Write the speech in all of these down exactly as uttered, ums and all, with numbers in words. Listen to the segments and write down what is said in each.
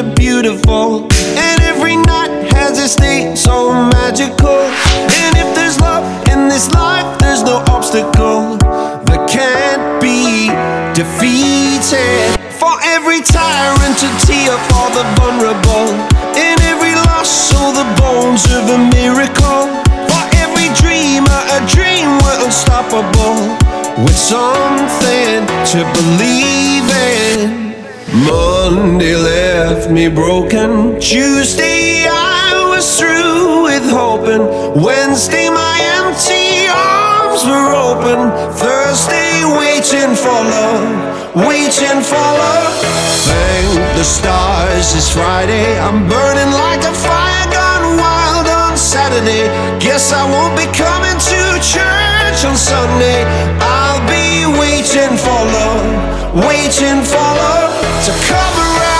the beautiful, and every night has its day so magical. And if there's love in this life, there's no obstacle that can't be defeated. For every tyrant to tear for the vulnerable, in every loss all the bones of a miracle. For every dreamer a dream we're unstoppable, with something to believe in. Monday left me broken, Tuesday I was through with hoping, Wednesday my empty arms were open, Thursday waiting for love, waiting for love. Thank the stars it's Friday, I'm burning like a fire gone wild on Saturday. Guess I won't be coming to church on Sunday. I'll be waiting for love, waiting for love to come around.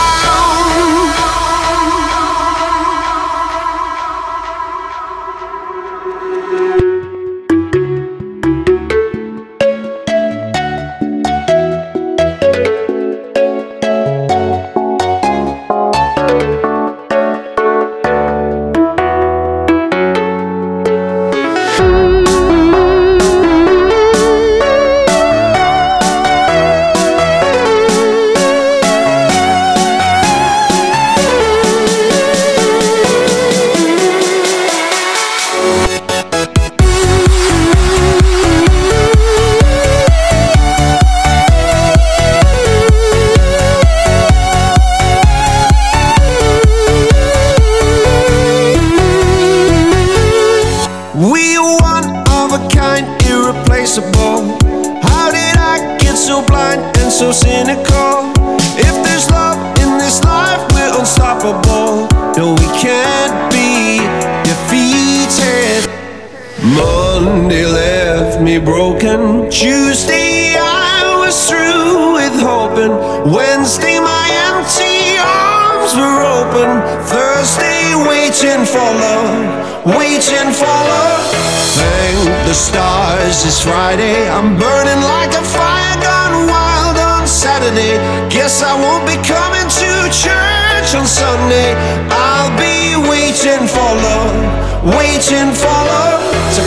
We are one of a kind, irreplaceable. How did I get so blind and so cynical? If there's love in this life, we're unstoppable. No, we can't be defeated. Monday left me broken, Tuesday I was through with hoping, Wednesday my empty arms were open, Thursday waiting for love, waiting for love. Thank the stars it's Friday, I'm burning like a fire gone wild on Saturday. Guess I won't be coming to church on Sunday. I'll be waiting for love, waiting for love to